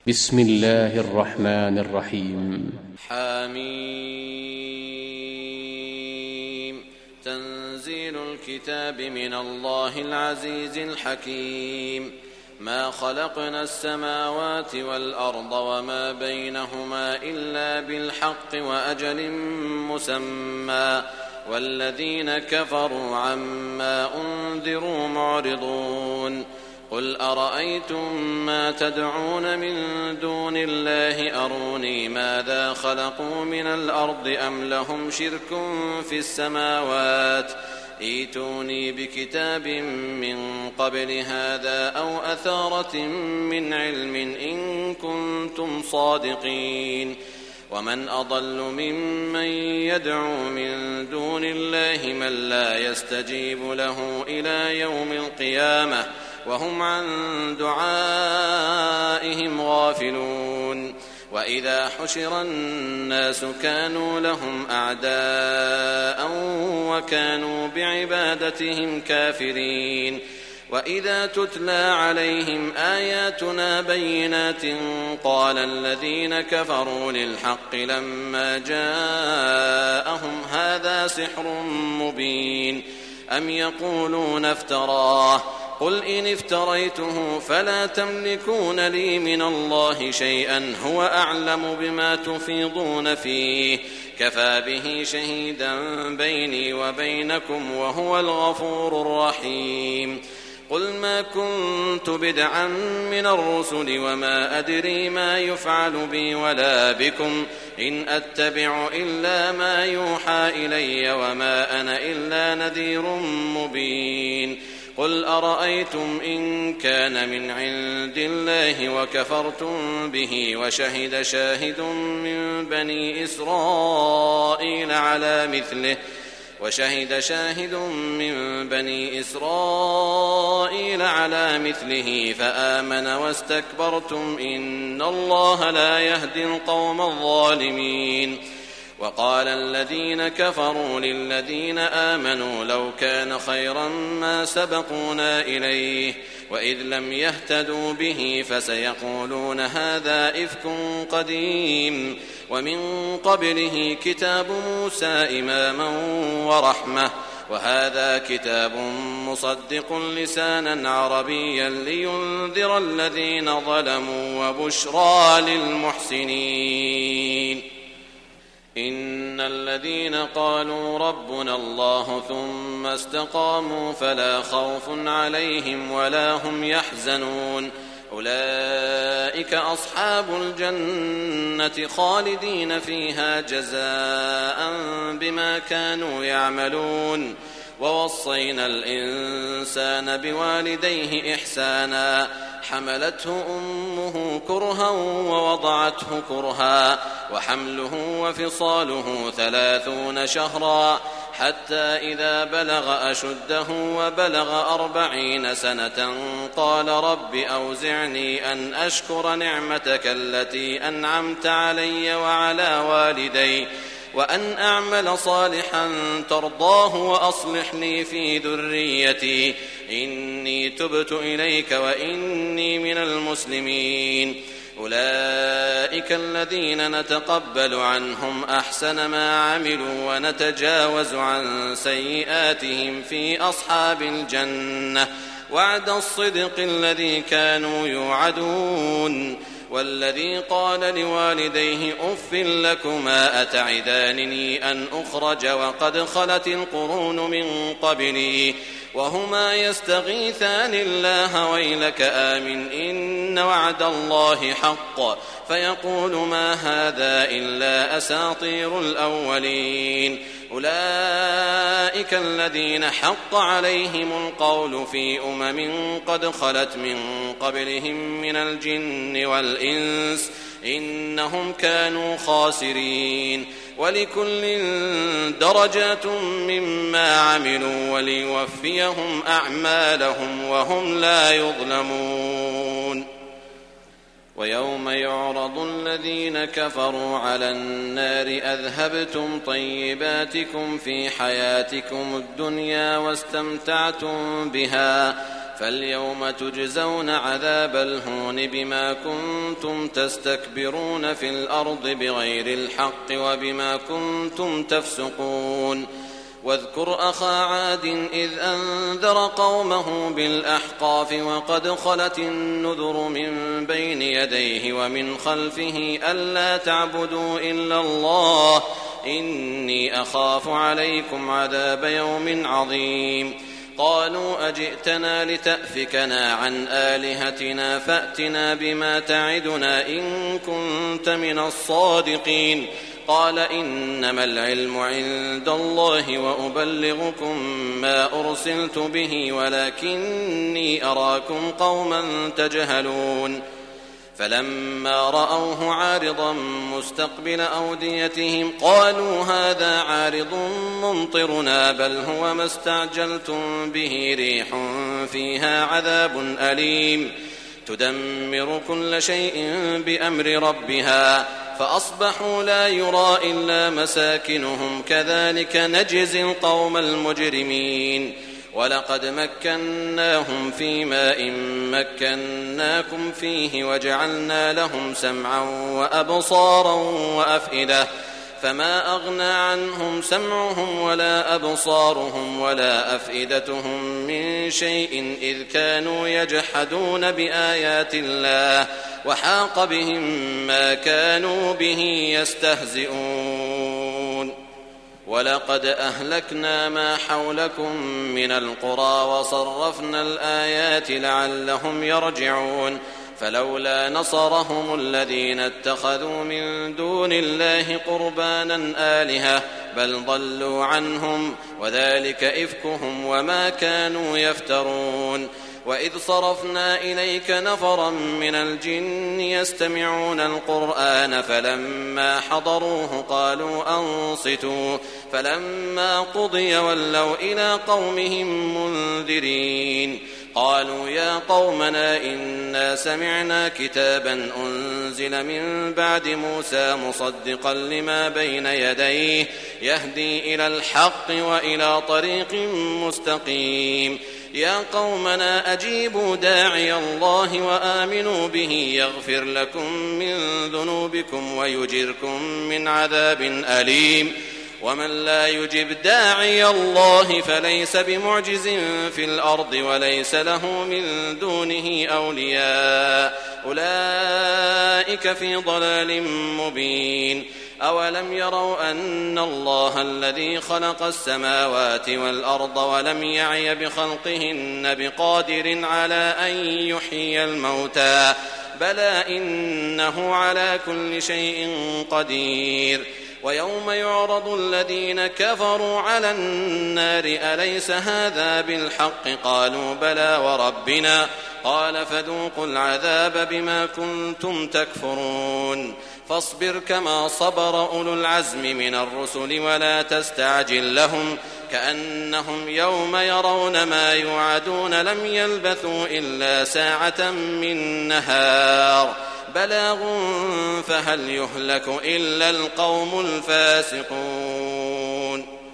بسم الله الرحمن الرحيم. حميم. تنزيل الكتاب من الله العزيز الحكيم. ما خلقنا السماوات والأرض وما بينهما إلا بالحق وأجل مسمى والذين كفروا عما أنذروا معرضون. قل أرأيتم ما تدعون من دون الله أروني ماذا خلقوا من الأرض أم لهم شرك في السماوات ائتوني بكتاب من قبل هذا أو أثارة من علم إن كنتم صادقين. ومن أضل ممن يدعو من دون الله من لا يستجيب له إلى يوم القيامة وهم عن دعائهم غافلون. وإذا حشر الناس كانوا لهم أعداء وكانوا بعبادتهم كافرين. وإذا تتلى عليهم آياتنا بينات قال الذين كفروا للحق لما جاءهم هذا سحر مبين أم يقولون افتراه قل إن افتريته فلا تملكون لي من الله شيئا هو أعلم بما تفيضون فيه كفى به شهيدا بيني وبينكم وهو الغفور الرحيم. قل ما كنت بدعا من الرسل وما أدري ما يفعل بي ولا بكم إن أتبع إلا ما يوحى إلي وما أنا إلا نذير مبين. قل أرأيتم إن كان من عند الله وكفرتم به وشهد شاهد من بني إسرائيل على مثله فآمن واستكبرتم إن الله لا يهدي القوم الظالمين. وقال الذين كفروا للذين آمنوا لو كان خيرا ما سبقونا إليه وإذ لم يهتدوا به فسيقولون هذا إفك قديم ومن قبله كتاب موسى إماما ورحمة وهذا كتاب مصدق لسانا عربيا لينذر الذين ظلموا وبشرى للمحسنين. إن الذين قالوا ربنا الله ثم استقاموا فلا خوف عليهم ولا هم يحزنون أولئك أصحاب الجنة خالدين فيها جزاء بما كانوا يعملون. ووصينا الإنسان بوالديه إحسانا حملته أمه كرها ووضعته كرها وحمله وفصاله 30 شهرا حتى إذا بلغ أشده وبلغ 40 سنة قال رب أوزعني أن أشكر نعمتك التي أنعمت علي وعلى والدي وأن أعمل صالحا ترضاه وأصلح لي في ذريتي إني تبت إليك وإني من المسلمين. أولئك الذين نتقبل عنهم أحسن ما عملوا ونتجاوز عن سيئاتهم في أصحاب الجنة وعد الصدق الذي كانوا يوعدون. والذي قال لوالديه أف لكما أتعدانني أن أخرج وقد خلت القرون من قبلي وهما يستغيثان الله ويلك آمن إن وعد الله حق فيقول ما هذا إلا أساطير الأولين. أولئك الذين حق عليهم القول في قد خلت من قبلهم من الجن والإنس إنهم كانوا خاسرين. ولكل درجات مما عملوا وليوفيهم أعمالهم وهم لا يظلمون. ويوم يعرض الذين كفروا على النار أذهبتم طيباتكم في حياتكم الدنيا واستمتعتم بها فاليوم تجزون عذاب الهون بما كنتم تستكبرون في الأرض بغير الحق وبما كنتم تفسقون واذكر أخا عاد إذ أنذر قومه بالأحقاف وقد خلت النذر من بين يديه ومن خلفه ألا تعبدوا إلا الله إني أخاف عليكم عذاب يوم عظيم قالوا أجئتنا لتأفكنا عن آلهتنا فأتنا بما تعدنا إن كنت من الصادقين قال إنما العلم عند الله وأبلغكم ما أرسلت به ولكني أراكم قوما تجهلون فلما رأوه عارضا مستقبل أوديتهم قالوا هذا عارض ممطرنا بل هو ما استعجلتم به ريح فيها عذاب أليم تدمر كل شيء بأمر ربها فأصبحوا لا يرى إلا مساكنهم كذلك نجزي القوم المجرمين ولقد مكناهم في ماء مكناكم فيه وجعلنا لهم سمعا وأبصارا وأفئدة فما أغنى عنهم سمعهم ولا أبصارهم ولا أفئدتهم من شيء إذ كانوا يجحدون بآيات الله وحاق بهم ما كانوا به يستهزئون ولقد أهلكنا ما حولكم من القرى وصرفنا الآيات لعلهم يرجعون فلولا نصرهم الذين اتخذوا من دون الله قربانا آلهة بل ضلوا عنهم وذلك إفكهم وما كانوا يفترون وإذ صرفنا إليك نفرا من الجن يستمعون القرآن فلما حضروه قالوا أنصتوا فلما قضي ولوا إلى قومهم منذرين قالوا يا قومنا إنا سمعنا كتابا أنزل من بعد موسى مصدقا لما بين يديه يهدي إلى الحق وإلى طريق مستقيم يا قومنا أجيبوا داعي الله وآمنوا به يغفر لكم من ذنوبكم ويجركم من عذاب أليم ومن لا يجب داعي الله فليس بمعجز في الأرض وليس له من دونه أولياء أولئك في ضلال مبين أولم يروا أن الله الذي خلق السماوات والأرض ولم يعي بخلقهن بقادر على أن يحيي الموتى بلى إنه على كل شيء قدير ويوم يعرض الذين كفروا على النار أليس هذا بالحق قالوا بلى وربنا قال فذوقوا العذاب بما كنتم تكفرون فاصبر كما صبر أولو العزم من الرسل ولا تستعجل لهم كأنهم يوم يرون ما يوعدون لم يلبثوا إلا ساعة من نهار بلاغ فهل يهلك إلا القوم الفاسقون